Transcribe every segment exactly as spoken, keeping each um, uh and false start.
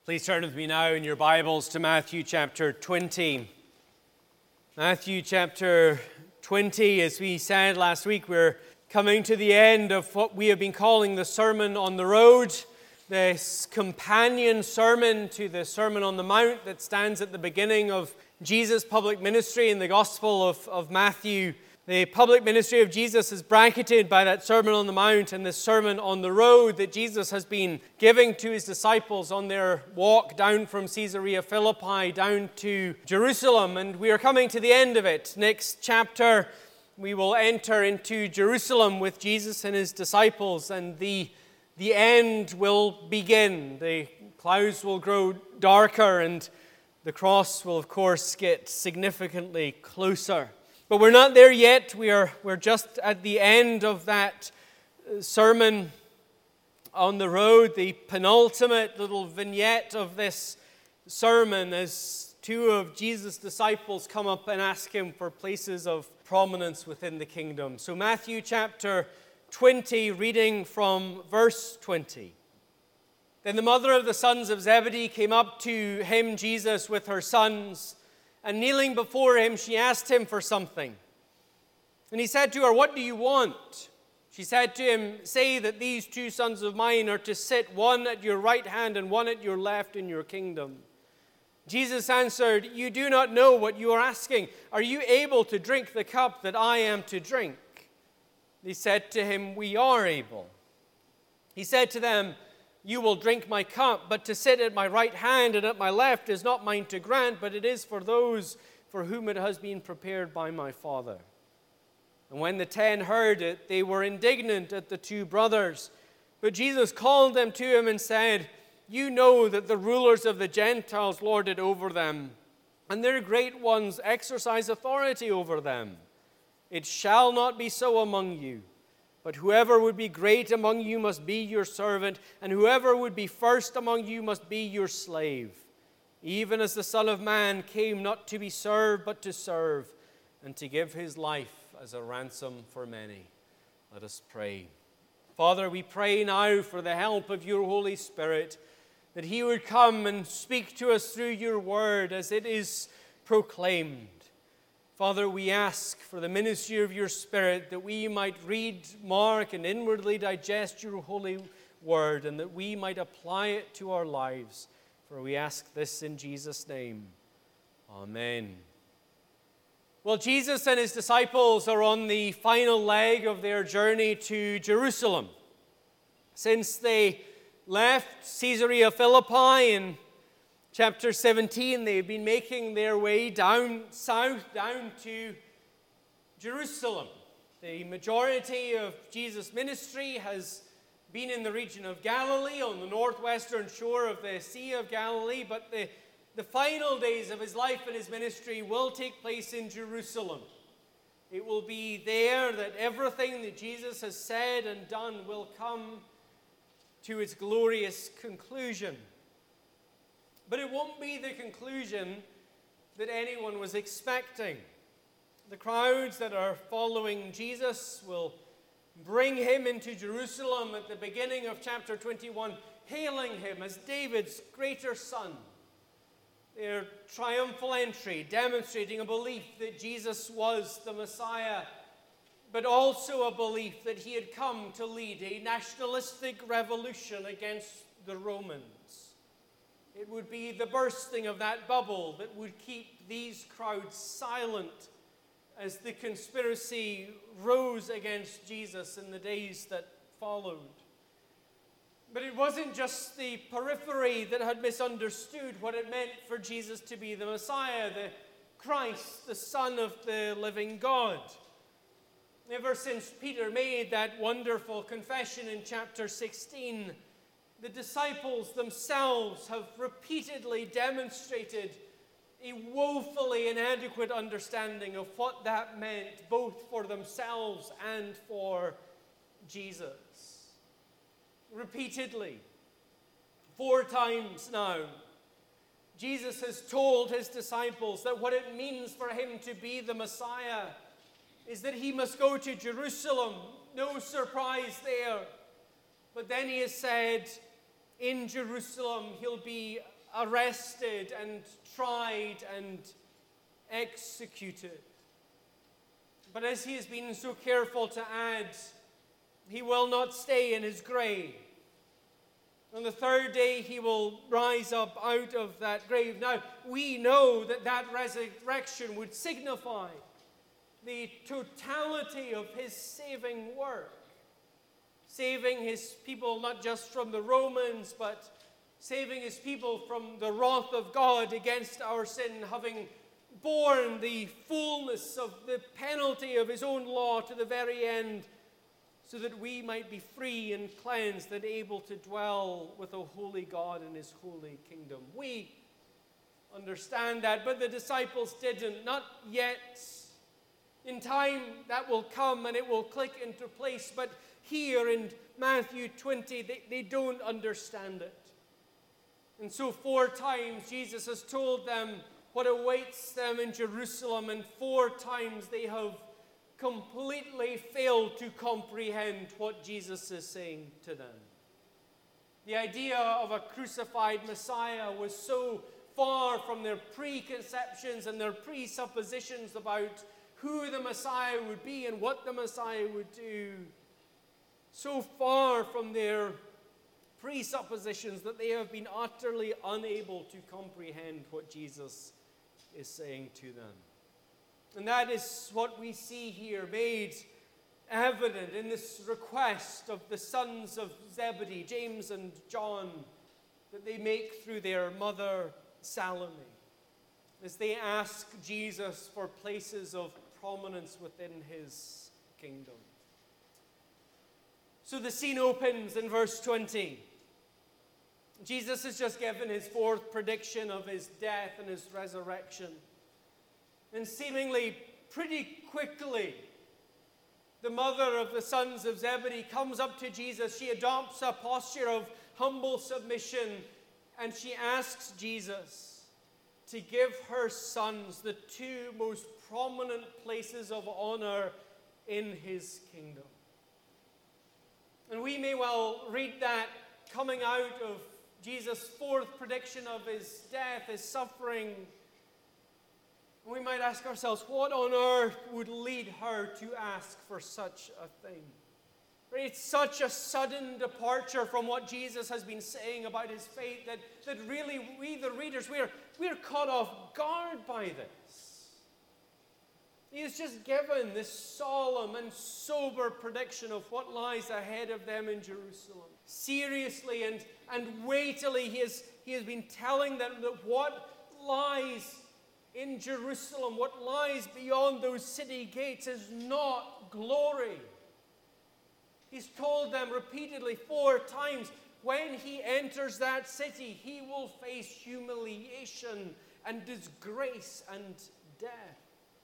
Please turn with me now in your Bibles to Matthew chapter twenty. Matthew chapter twenty, as we said last week, we're coming to the end of what we have been calling the Sermon on the Road, this companion sermon to the Sermon on the Mount that stands at the beginning of Jesus' public ministry in the Gospel of, of Matthew. The public ministry of Jesus is bracketed by that Sermon on the Mount and the Sermon on the Road that Jesus has been giving to his disciples on their walk down from Caesarea Philippi down to Jerusalem. And we are coming to the end of it. Next chapter, we will enter into Jerusalem with Jesus and his disciples, and the, the end will begin. The clouds will grow darker, and the cross will, of course, get significantly closer. But we're not there yet. We are, we're just at the end of that Sermon on the Road, the penultimate little vignette of this sermon, as two of Jesus' disciples come up and ask him for places of prominence within the kingdom. So Matthew chapter twenty, reading from verse twenty. Then the mother of the sons of Zebedee came up to him, Jesus, with her sons, and kneeling before him, she asked him for something. And he said to her, "What do you want?" She said to him, "Say that these two sons of mine are to sit, one at your right hand and one at your left in your kingdom." Jesus answered, "You do not know what you are asking. Are you able to drink the cup that I am to drink?" They said to him, "We are able." He said to them, "You will drink my cup, but to sit at my right hand and at my left is not mine to grant, but it is for those for whom it has been prepared by my Father." And when the ten heard it, they were indignant at the two brothers. But Jesus called them to him and said, "You know that the rulers of the Gentiles lord it over them, and their great ones exercise authority over them. It shall not be so among you. But whoever would be great among you must be your servant, and whoever would be first among you must be your slave. Even as the Son of Man came not to be served, but to serve, and to give his life as a ransom for many." Let us pray. Father, we pray now for the help of your Holy Spirit, that he would come and speak to us through your word as it is proclaimed. Father, we ask for the ministry of your Spirit, that we might read, mark, and inwardly digest your holy word, and that we might apply it to our lives. For we ask this in Jesus' name. Amen. Well, Jesus and his disciples are on the final leg of their journey to Jerusalem. Since they left Caesarea Philippi in chapter seventeen, they've been making their way down south, down to Jerusalem. The majority of Jesus' ministry has been in the region of Galilee, on the northwestern shore of the Sea of Galilee, but the, the final days of his life and his ministry will take place in Jerusalem. It will be there that everything that Jesus has said and done will come to its glorious conclusion. But it won't be the conclusion that anyone was expecting. The crowds that are following Jesus will bring him into Jerusalem at the beginning of chapter twenty-one, hailing him as David's greater son. Their triumphal entry, demonstrating a belief that Jesus was the Messiah, but also a belief that he had come to lead a nationalistic revolution against the Romans. It would be the bursting of that bubble that would keep these crowds silent as the conspiracy rose against Jesus in the days that followed. But it wasn't just the periphery that had misunderstood what it meant for Jesus to be the Messiah, the Christ, the Son of the living God. Ever since Peter made that wonderful confession in chapter sixteen, the disciples themselves have repeatedly demonstrated a woefully inadequate understanding of what that meant, both for themselves and for Jesus. Repeatedly, four times now, Jesus has told his disciples that what it means for him to be the Messiah is that he must go to Jerusalem. No surprise there. But then he has said, in Jerusalem he'll be arrested and tried and executed. But as he has been so careful to add, he will not stay in his grave. On the third day, he will rise up out of that grave. Now, we know that that resurrection would signify the totality of his saving work. Saving his people not just from the Romans, but saving his people from the wrath of God against our sin, having borne the fullness of the penalty of his own law to the very end, so that we might be free and cleansed and able to dwell with a holy God in his holy kingdom. We understand that, but the disciples didn't, not yet. In time, that will come and it will click into place, but here in Matthew twenty, they, they don't understand it. And so four times Jesus has told them what awaits them in Jerusalem, and four times they have completely failed to comprehend what Jesus is saying to them. The idea of a crucified Messiah was so far from their preconceptions and their presuppositions about who the Messiah would be and what the Messiah would do. So far from their presuppositions that they have been utterly unable to comprehend what Jesus is saying to them. And that is what we see here made evident in this request of the sons of Zebedee, James and John, that they make through their mother Salome, as they ask Jesus for places of prominence within his kingdom. So the scene opens in verse twenty. Jesus has just given his fourth prediction of his death and his resurrection. And seemingly pretty quickly, the mother of the sons of Zebedee comes up to Jesus. She adopts a posture of humble submission, and she asks Jesus to give her sons the two most prominent places of honor in his kingdom. And we may well read that coming out of Jesus' fourth prediction of his death, his suffering. We might ask ourselves, what on earth would lead her to ask for such a thing? It's such a sudden departure from what Jesus has been saying about his faith that, that really we, the readers, we're, we're caught off guard by this. He has just given this solemn and sober prediction of what lies ahead of them in Jerusalem. Seriously and, and weightily, he has, he has been telling them that what lies in Jerusalem, what lies beyond those city gates, is not glory. He's told them repeatedly four times, when he enters that city, he will face humiliation and disgrace and death.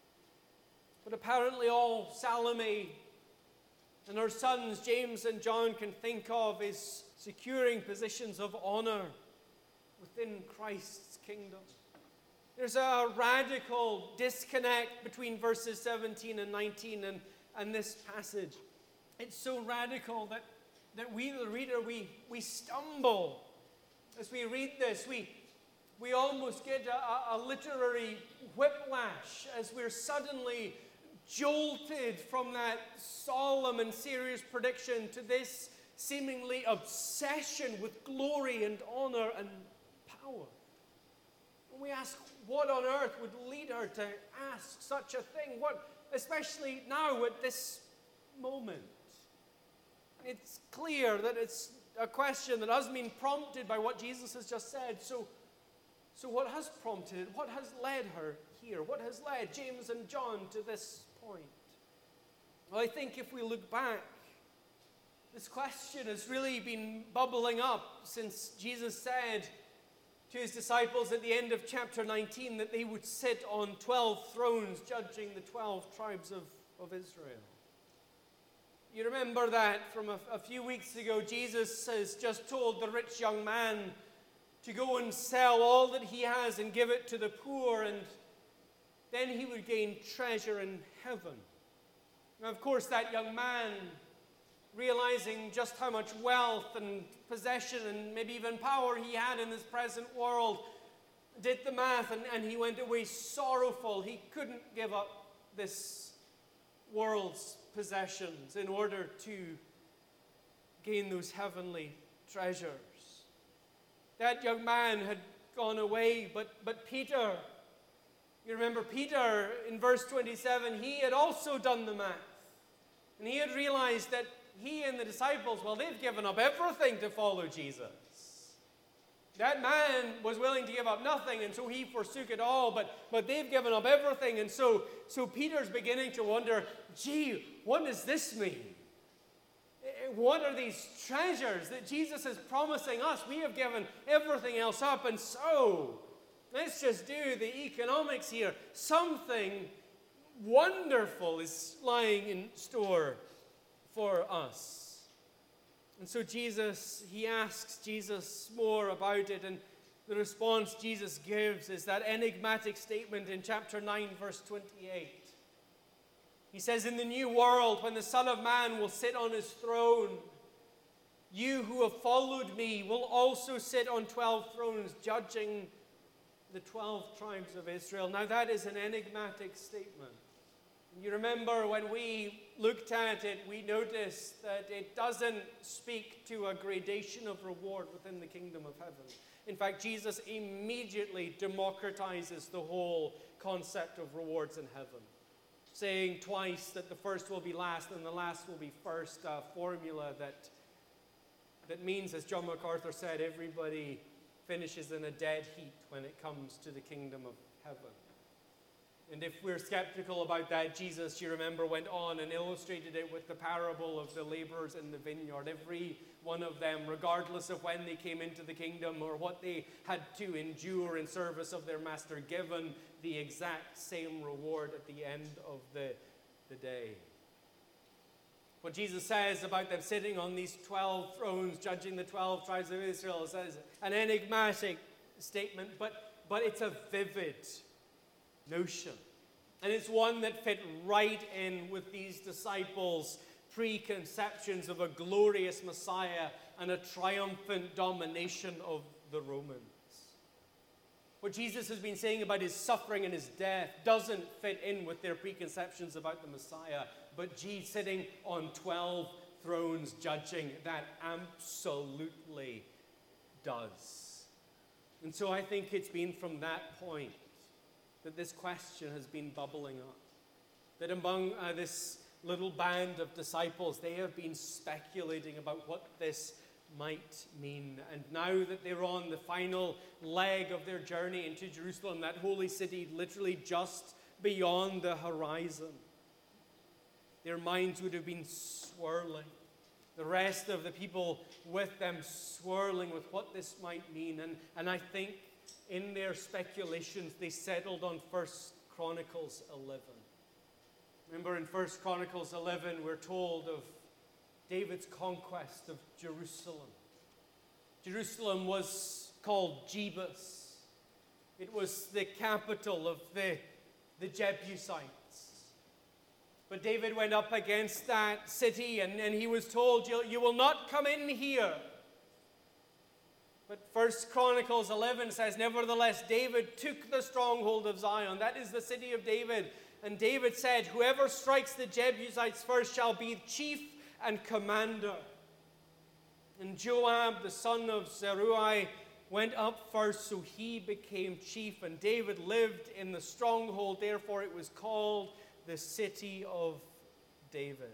But apparently all Salome and her sons, James and John, can think of is securing positions of honor within Christ's kingdom. There's a radical disconnect between verses seventeen and nineteen and, and this passage. It's so radical that, that we, the reader, we, we stumble as we read this. We, we almost get a, a literary whiplash as we're suddenly jolted from that solemn and serious prediction to this seemingly obsession with glory and honor and power. And we ask, what on earth would lead her to ask such a thing? What, especially now at this moment? It's clear that it's a question that has been prompted by what Jesus has just said. So, so what has prompted it? What has led her here? What has led James and John to this point? Well, I think if we look back, this question has really been bubbling up since Jesus said to his disciples at the end of chapter nineteen that they would sit on twelve thrones judging the twelve tribes of, of Israel. You remember that from a, a few weeks ago, Jesus has just told the rich young man to go and sell all that he has and give it to the poor, and then he would gain treasure in heaven. Now, of course, that young man realizing just how much wealth and possession and maybe even power he had in this present world, did the math, and, and he went away sorrowful. He couldn't give up this world's possessions in order to gain those heavenly treasures. That young man had gone away, but, but Peter, you remember Peter in verse twenty-seven, he had also done the math. And he had realized that he and the disciples, well, they've given up everything to follow Jesus. That man was willing to give up nothing, and so he forsook it all, but, but they've given up everything. And so, so Peter's beginning to wonder, gee, what does this mean? What are these treasures that Jesus is promising us? We have given everything else up, and so let's just do the economics here. Something wonderful is lying in store for us. And so Jesus, he asks Jesus more about it, and the response Jesus gives is that enigmatic statement in chapter nine, verse twenty-eight. He says, in the new world, when the Son of Man will sit on his throne, you who have followed me will also sit on twelve thrones, judging the twelve tribes of Israel. Now that is an enigmatic statement. You remember when we looked at it, we noticed that it doesn't speak to a gradation of reward within the kingdom of heaven. In fact, Jesus immediately democratizes the whole concept of rewards in heaven, saying twice that the first will be last and the last will be first, a formula that, that means, as John MacArthur said, everybody finishes in a dead heat when it comes to the kingdom of heaven. And if we're skeptical about that, Jesus, you remember, went on and illustrated it with the parable of the laborers in the vineyard. Every one of them, regardless of when they came into the kingdom or what they had to endure in service of their master, given the exact same reward at the end of the, the day. What Jesus says about them sitting on these twelve thrones, judging the twelve tribes of Israel, is an enigmatic statement, but, but it's a vivid notion. And it's one that fit right in with these disciples' preconceptions of a glorious Messiah and a triumphant domination of the Romans. What Jesus has been saying about his suffering and his death doesn't fit in with their preconceptions about the Messiah, but Jesus sitting on twelve thrones judging, that absolutely does. And so I think it's been from that point that this question has been bubbling up. That among uh, this little band of disciples, they have been speculating about what this might mean. And now that they're on the final leg of their journey into Jerusalem, that holy city literally just beyond the horizon, their minds would have been swirling. The rest of the people with them swirling with what this might mean. And, and I think in their speculations, they settled on First Chronicles eleven. Remember in First Chronicles eleven, we're told of David's conquest of Jerusalem. Jerusalem was called Jebus. It was the capital of the, the Jebusites. But David went up against that city, and, and he was told, you, you will not come in here. But First Chronicles eleven says, nevertheless, David took the stronghold of Zion. That is the city of David. And David said, whoever strikes the Jebusites first shall be chief and commander. And Joab, the son of Zeruiah, went up first, so he became chief. And David lived in the stronghold, therefore it was called the city of David.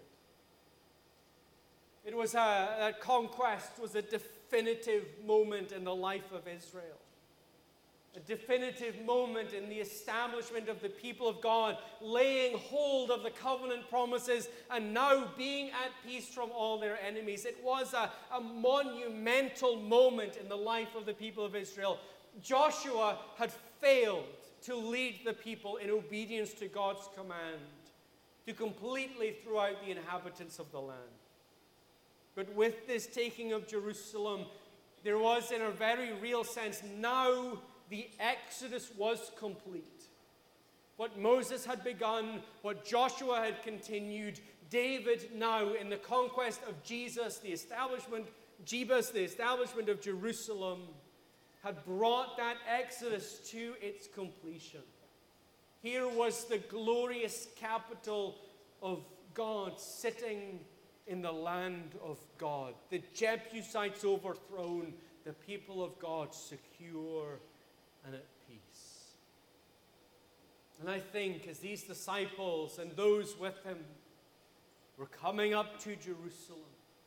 It was a, that conquest was a definitive moment in the life of Israel. A definitive moment in the establishment of the people of God, laying hold of the covenant promises and now being at peace from all their enemies. It was a, a monumental moment in the life of the people of Israel. Joshua had failed to lead the people in obedience to God's command, to completely throw out the inhabitants of the land. But with this taking of Jerusalem, there was, in a very real sense, now the Exodus was complete. What Moses had begun, what Joshua had continued, David now, in the conquest of Jesus, the establishment, Jebus, the establishment of Jerusalem, had brought that exodus to its completion. Here was the glorious capital of God sitting in the land of God. The Jebusites overthrown, the people of God secure and at peace. And I think as these disciples and those with him were coming up to Jerusalem,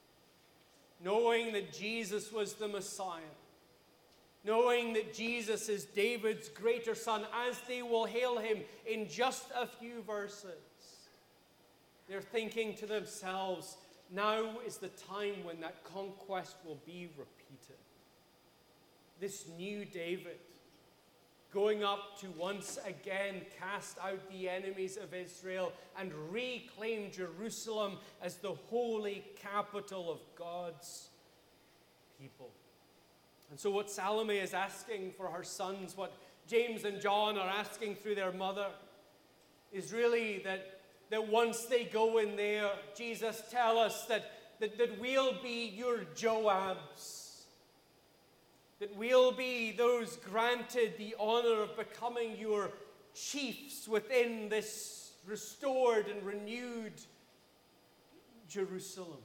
knowing that Jesus was the Messiah, knowing that Jesus is David's greater son, as they will hail him in just a few verses, they're thinking to themselves, now is the time when that conquest will be repeated. This new David, going up to once again cast out the enemies of Israel and reclaim Jerusalem as the holy capital of God's people. And so what Salome is asking for her sons, what James and John are asking through their mother, is really that, that once they go in there, Jesus, tell us that, that, that we'll be your Joabs, that we'll be those granted the honor of becoming your chiefs within this restored and renewed Jerusalem.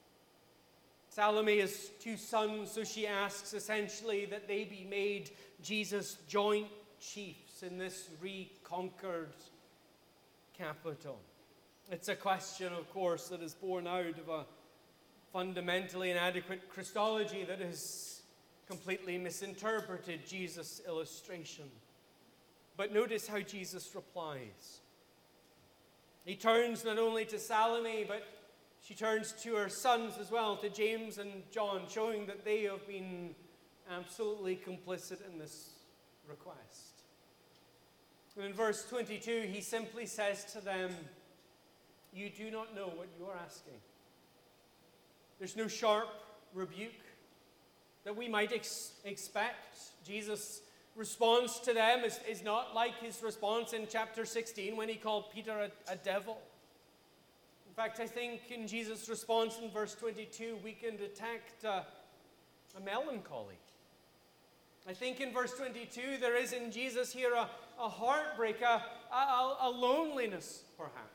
Salome has two sons, so she asks essentially that they be made Jesus' joint chiefs in this reconquered capital. It's a question, of course, that is born out of a fundamentally inadequate Christology that has completely misinterpreted Jesus' illustration. But notice how Jesus replies. He turns not only to Salome, but she turns to her sons as well, to James and John, showing that they have been absolutely complicit in this request. And in verse twenty-two, he simply says to them, you do not know what you are asking. There's no sharp rebuke that we might ex- expect. Jesus' response to them is, is not like his response in chapter sixteen when he called Peter a, a devil. In fact, I think in Jesus' response in verse twenty-two, we can detect a, a melancholy. I think in verse twenty-two, there is in Jesus here a, a heartbreak, a, a, a loneliness, perhaps.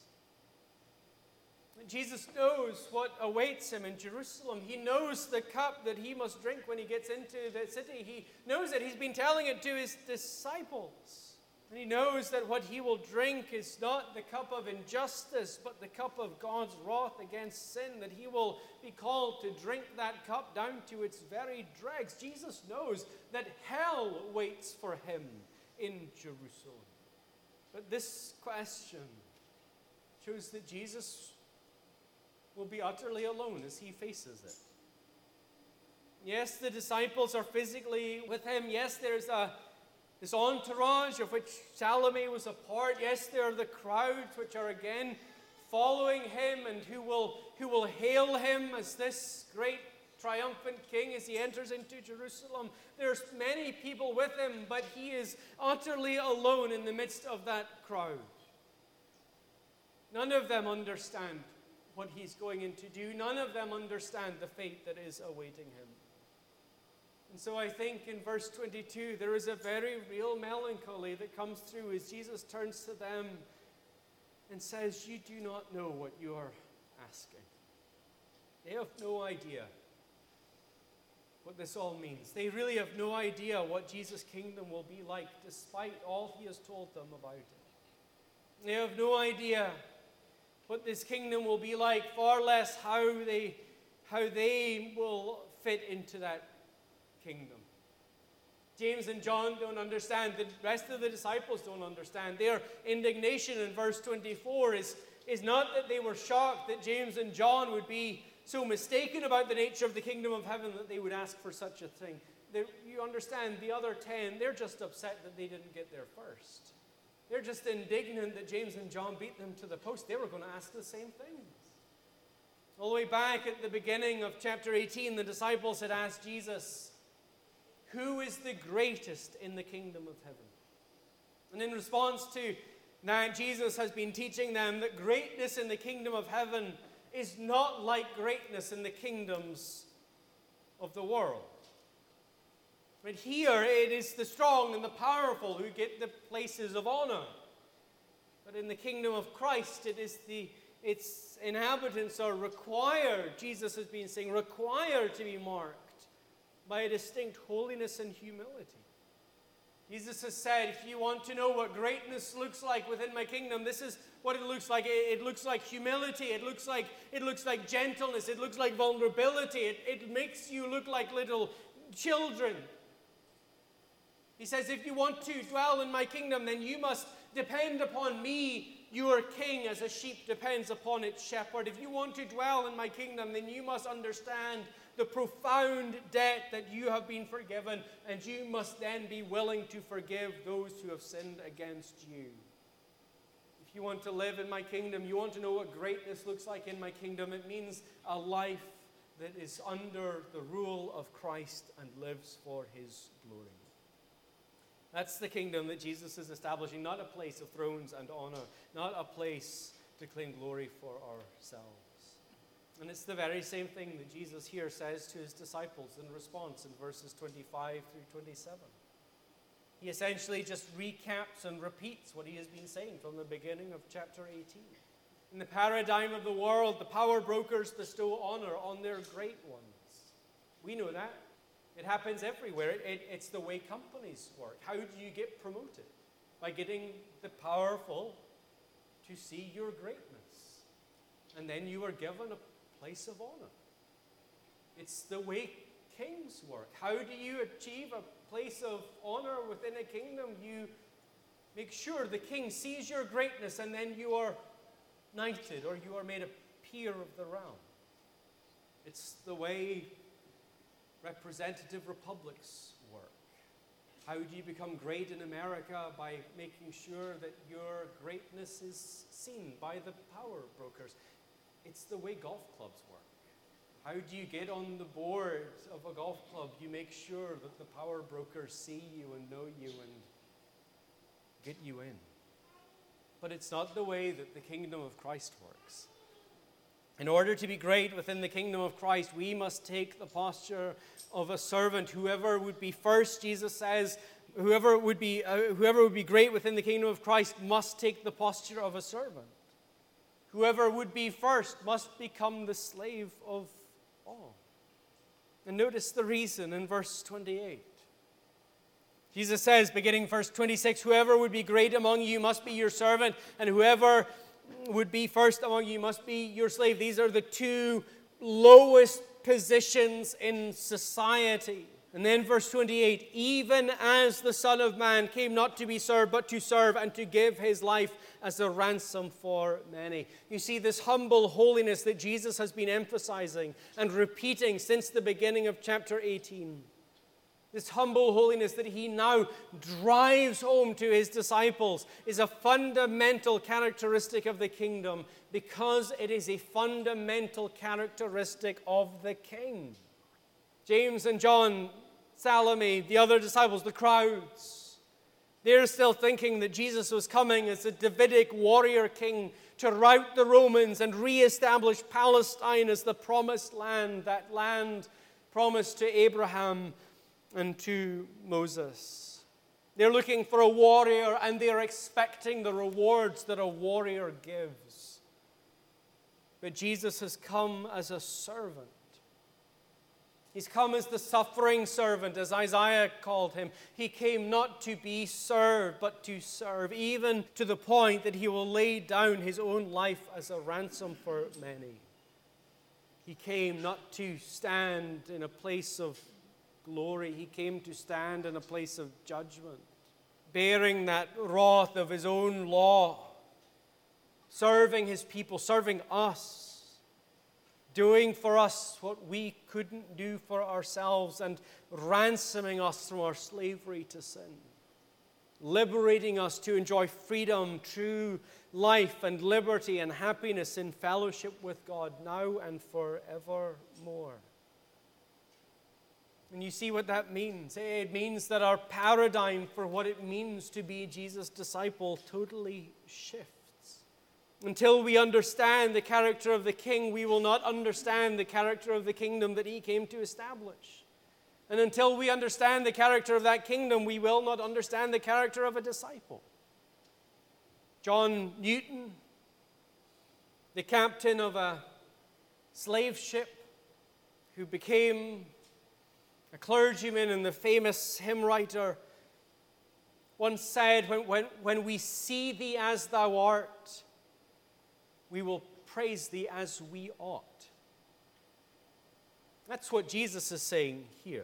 Jesus knows what awaits him in Jerusalem. He knows the cup that he must drink when he gets into the city. He knows it. He's been telling it to his disciples. And he knows that what he will drink is not the cup of injustice, but the cup of God's wrath against sin, that he will be called to drink that cup down to its very dregs. Jesus knows that hell waits for him in Jerusalem. But this question shows that Jesus will be utterly alone as he faces it. Yes, the disciples are physically with him. Yes, there's a this entourage of which Salome was a part. Yes, there are the crowds which are again following him and who will, who will hail him as this great triumphant king as he enters into Jerusalem. There's many people with him, but he is utterly alone in the midst of that crowd. None of them understand what he's going in to do. None of them understand the fate that is awaiting him. And so I think in verse twenty-two, there is a very real melancholy that comes through as Jesus turns to them and says, you do not know what you are asking. They have no idea what this all means. They really have no idea what Jesus' kingdom will be like, despite all he has told them about it. They have no idea what this kingdom will be like, far less how they, how they will fit into that kingdom. James and John don't understand. The rest of the disciples don't understand. Their indignation in verse twenty-four is, is not that they were shocked that James and John would be so mistaken about the nature of the kingdom of heaven that they would ask for such a thing. They, you understand, the other ten, they're just upset that they didn't get there first. They're just indignant that James and John beat them to the post. They were going to ask the same things. All the way back at the beginning of chapter eighteen, the disciples had asked Jesus, who is the greatest in the kingdom of heaven? And in response to Now, Jesus has been teaching them that greatness in the kingdom of heaven is not like greatness in the kingdoms of the world. But here it is the strong and the powerful who get the places of honor. But in the kingdom of Christ, it is the its inhabitants are required, Jesus has been saying, required to be marked by a distinct holiness and humility. Jesus has said, if you want to know what greatness looks like within my kingdom, this is what it looks like. It, it looks like humility. It looks like, it looks like gentleness. It looks like vulnerability. It, it makes you look like little children. He says, if you want to dwell in my kingdom, then you must depend upon me, your king, as a sheep depends upon its shepherd. If you want to dwell in my kingdom, then you must understand the profound debt that you have been forgiven, and you must then be willing to forgive those who have sinned against you. If you want to live in my kingdom, you want to know what greatness looks like in my kingdom, it means a life that is under the rule of Christ and lives for his glory. That's the kingdom that Jesus is establishing, not a place of thrones and honor, not a place to claim glory for ourselves. And it's the very same thing that Jesus here says to his disciples in response in verses twenty-five through twenty-seven. He essentially just recaps and repeats what he has been saying from the beginning of chapter eighteen. In the paradigm of the world, the power brokers bestow honor on their great ones. We know that. It happens everywhere. It, it, it's the way companies work. How do you get promoted? By getting the powerful to see your greatness. And then you are given a place of honor. It's the way kings work. How do you achieve a place of honor within a kingdom? You make sure the king sees your greatness, and then you are knighted, or you are made a peer of the realm. It's the way representative republics work. How do you become great in America? By making sure that your greatness is seen by the power brokers. It's the way golf clubs work. How do you get on the board of a golf club? You make sure that the power brokers see you and know you and get you in. But it's not the way that the kingdom of Christ works. In order to be great within the kingdom of Christ, we must take the posture of a servant. Whoever would be first, Jesus says, whoever would be uh, whoever would be great within the kingdom of Christ must take the posture of a servant. Whoever would be first must become the slave of all. And notice the reason in verse twenty-eight. Jesus says, beginning verse twenty-six, whoever would be great among you must be your servant, and whoever would be first among you must be your slave. These are the two lowest positions in society. And then verse twenty-eight, even as the Son of Man came not to be served, but to serve and to give his life as a ransom for many. You see, this humble holiness that Jesus has been emphasizing and repeating since the beginning of chapter eighteen. This humble holiness that he now drives home to his disciples is a fundamental characteristic of the kingdom, because it is a fundamental characteristic of the king. James and John, Salome, the other disciples, the crowds, they're still thinking that Jesus was coming as a Davidic warrior king to rout the Romans and reestablish Palestine as the promised land, that land promised to Abraham and to Moses. They're looking for a warrior, and they're expecting the rewards that a warrior gives. But Jesus has come as a servant. He's come as the suffering servant, as Isaiah called him. He came not to be served, but to serve, even to the point that he will lay down his own life as a ransom for many. He came not to stand in a place of glory. He came to stand in a place of judgment, bearing that wrath of his own law, serving his people, serving us, doing for us what we couldn't do for ourselves, and ransoming us from our slavery to sin, liberating us to enjoy freedom, true life and liberty and happiness in fellowship with God now and forevermore. And you see what that means. It means that our paradigm for what it means to be Jesus' disciple totally shifts. Until we understand the character of the King, we will not understand the character of the kingdom that he came to establish. And until we understand the character of that kingdom, we will not understand the character of a disciple. John Newton, the captain of a slave ship who became a clergyman and the famous hymn writer, once said, when, when, when we see thee as thou art, we will praise thee as we ought. That's what Jesus is saying here.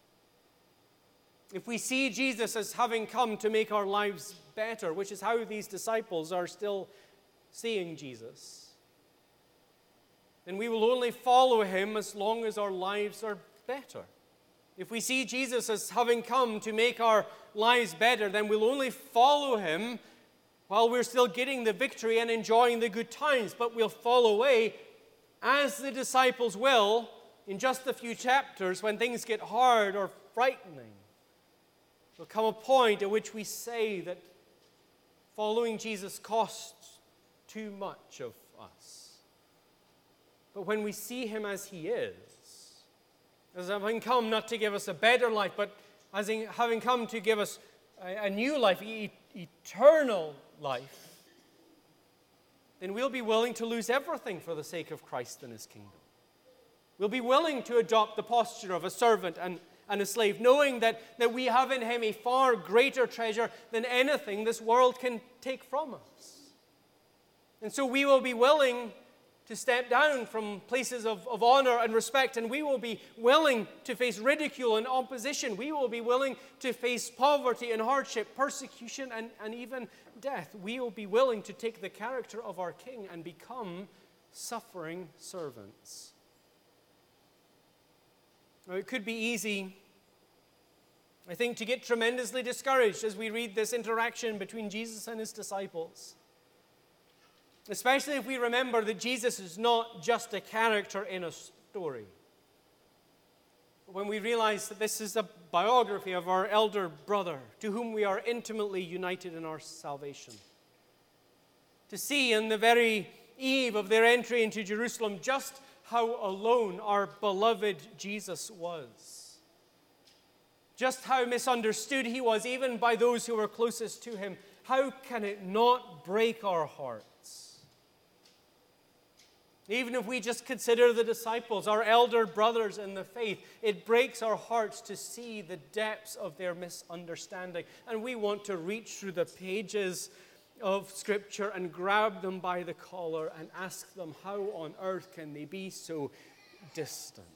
If we see Jesus as having come to make our lives better, which is how these disciples are still seeing Jesus, then we will only follow him as long as our lives are better. If we see Jesus as having come to make our lives better, then we'll only follow him while we're still getting the victory and enjoying the good times. But we'll fall away, as the disciples will, in just a few chapters when things get hard or frightening. There'll come a point at which we say that following Jesus costs too much of us. But when we see him as he is, as having come not to give us a better life, but as having come to give us a, a new life, e- eternal life, then we'll be willing to lose everything for the sake of Christ and his kingdom. We'll be willing to adopt the posture of a servant and, and a slave, knowing that, that we have in him a far greater treasure than anything this world can take from us. And so we will be willing to step down from places of, of honor and respect, and we will be willing to face ridicule and opposition. We will be willing to face poverty and hardship, persecution, and, and even death. We will be willing to take the character of our King and become suffering servants. Now, it could be easy, I think, to get tremendously discouraged as we read this interaction between Jesus and his disciples. Especially if we remember that Jesus is not just a character in a story. When we realize that this is a biography of our elder brother, to whom we are intimately united in our salvation. To see in the very eve of their entry into Jerusalem just how alone our beloved Jesus was. Just how misunderstood he was, even by those who were closest to him. How can it not break our hearts? Even if we just consider the disciples, our elder brothers in the faith, it breaks our hearts to see the depths of their misunderstanding. And we want to reach through the pages of Scripture and grab them by the collar and ask them, how on earth can they be so distant?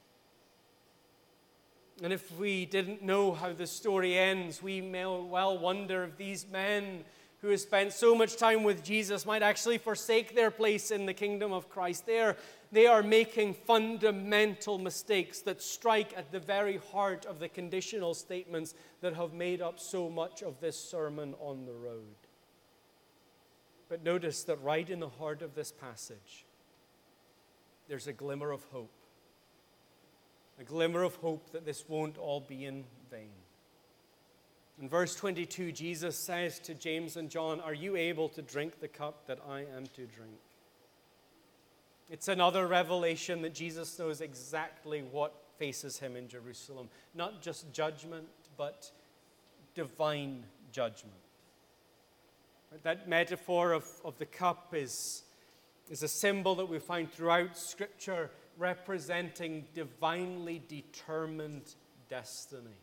And if we didn't know how the story ends, we may well wonder if these men who have spent so much time with Jesus might actually forsake their place in the kingdom of Christ. They are, they are making fundamental mistakes that strike at the very heart of the conditional statements that have made up so much of this sermon on the road. But notice that right in the heart of this passage, there's a glimmer of hope. A glimmer of hope that this won't all be in vain. In verse twenty-two, Jesus says to James and John, "Are you able to drink the cup that I am to drink?" It's another revelation that Jesus knows exactly what faces him in Jerusalem. Not just judgment, but divine judgment. That metaphor of, of the cup is, is a symbol that we find throughout Scripture, representing divinely determined destiny.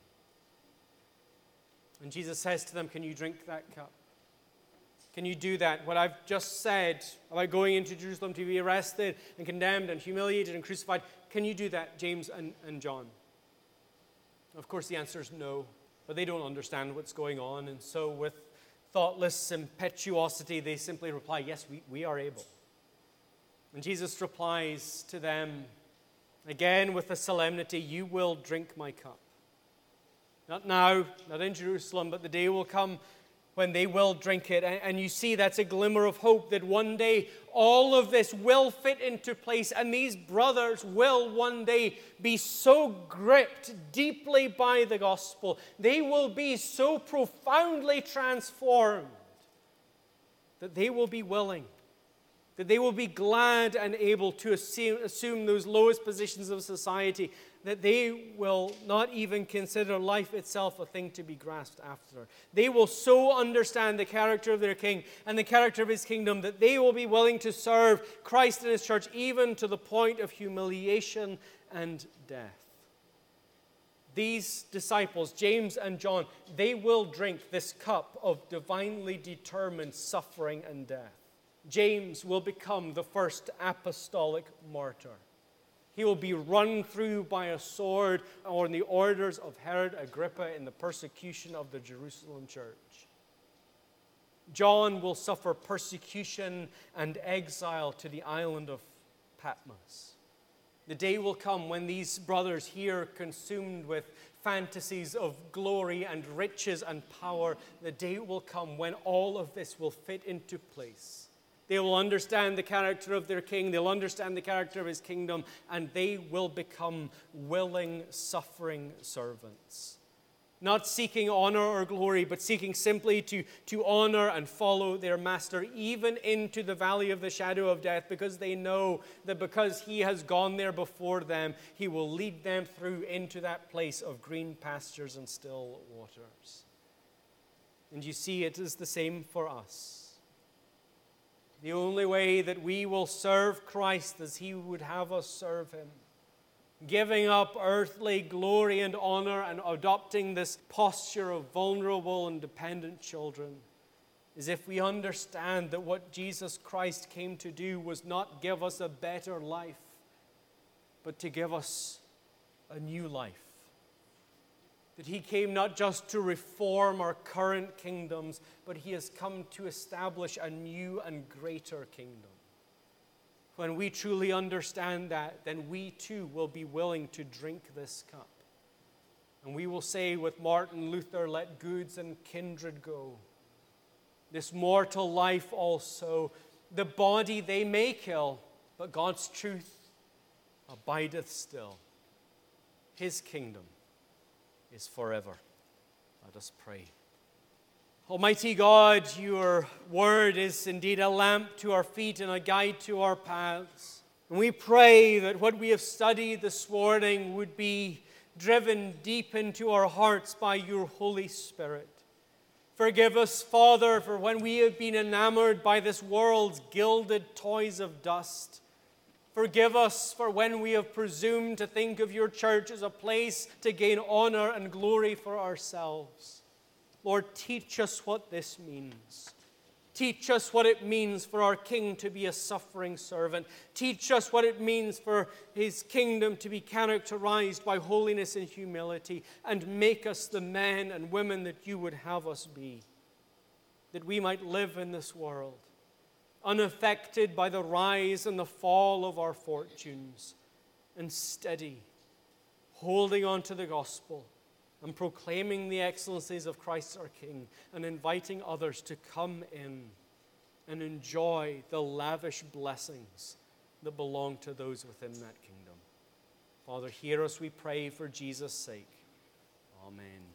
And Jesus says to them, can you drink that cup? Can you do that? What I've just said about going into Jerusalem to be arrested and condemned and humiliated and crucified, can you do that, James and, and John? Of course, the answer is no, but they don't understand what's going on. And so with thoughtless impetuosity, they simply reply, yes, we, we are able. And Jesus replies to them, again with a solemnity, you will drink my cup. Not now, not in Jerusalem, but the day will come when they will drink it. And you see that's a glimmer of hope that one day all of this will fit into place, and these brothers will one day be so gripped deeply by the gospel. They will be so profoundly transformed that they will be willing, that they will be glad and able to assume, assume those lowest positions of society, that they will not even consider life itself a thing to be grasped after. They will so understand the character of their king and the character of his kingdom that they will be willing to serve Christ and his church even to the point of humiliation and death. These disciples, James and John, they will drink this cup of divinely determined suffering and death. James will become the first apostolic martyr. He will be run through by a sword or in the orders of Herod Agrippa in the persecution of the Jerusalem church. John will suffer persecution and exile to the island of Patmos. The day will come when these brothers here, consumed with fantasies of glory and riches and power, the day will come when all of this will fit into place. They will understand the character of their king, they'll understand the character of his kingdom, and they will become willing, suffering servants. Not seeking honor or glory, but seeking simply to, to honor and follow their master, even into the valley of the shadow of death, because they know that because he has gone there before them, he will lead them through into that place of green pastures and still waters. And you see, it is the same for us. The only way that we will serve Christ as he would have us serve him, giving up earthly glory and honor and adopting this posture of vulnerable and dependent children, is if we understand that what Jesus Christ came to do was not give us a better life, but to give us a new life. That he came not just to reform our current kingdoms, but he has come to establish a new and greater kingdom. When we truly understand that, then we too will be willing to drink this cup. And we will say with Martin Luther, let goods and kindred go. This mortal life also, the body they may kill, but God's truth abideth still. His kingdom is forever. Let us pray. Almighty God, your word is indeed a lamp to our feet and a guide to our paths. And we pray that what we have studied this morning would be driven deep into our hearts by your Holy Spirit. Forgive us, Father, for when we have been enamored by this world's gilded toys of dust. Forgive us for when we have presumed to think of your church as a place to gain honor and glory for ourselves. Lord, teach us what this means. Teach us what it means for our King to be a suffering servant. Teach us what it means for his kingdom to be characterized by holiness and humility, and make us the men and women that you would have us be, that we might live in this world unaffected by the rise and the fall of our fortunes, and steady, holding on to the gospel and proclaiming the excellencies of Christ our King, and inviting others to come in and enjoy the lavish blessings that belong to those within that kingdom. Father, hear us, we pray, for Jesus' sake. Amen.